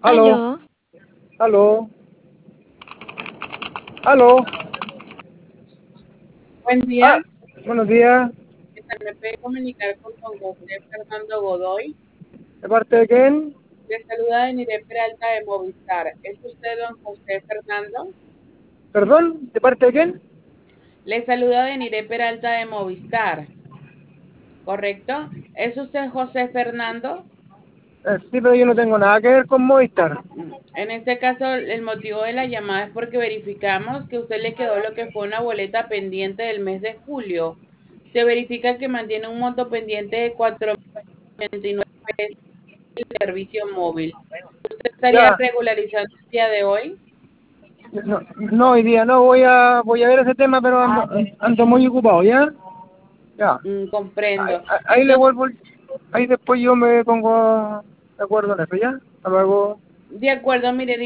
Aló, Aló, aló, aló. Buen Ah, día, buenos días. ¿qué tal? ¿Me puede comunicar con don José Fernando Godoy? ¿De parte de quién? Le saluda Deniré Peralta de Movistar. ¿Es usted don José Fernando? ¿Perdón? ¿De parte de quién? Le saluda Deniré Peralta de Movistar, ¿correcto? ¿Es usted José Fernando? Sí, pero yo no tengo nada que ver con Movistar. En este caso, el motivo de la llamada es porque verificamos que usted le quedó lo que fue una boleta pendiente del mes de julio. Se verifica que mantiene un monto pendiente de 4.029 pesos de servicio móvil. ¿Usted estaría Ya, regularizando el día de hoy? no, no, hoy día no voy a ver ese tema, pero ando muy ocupado, ¿ya? Ya. Ahí, Comprendo. ahí le Entonces, vuelvo, ahí después yo me pongo de acuerdo en eso, ¿ya? Hasta luego. de acuerdo, mire,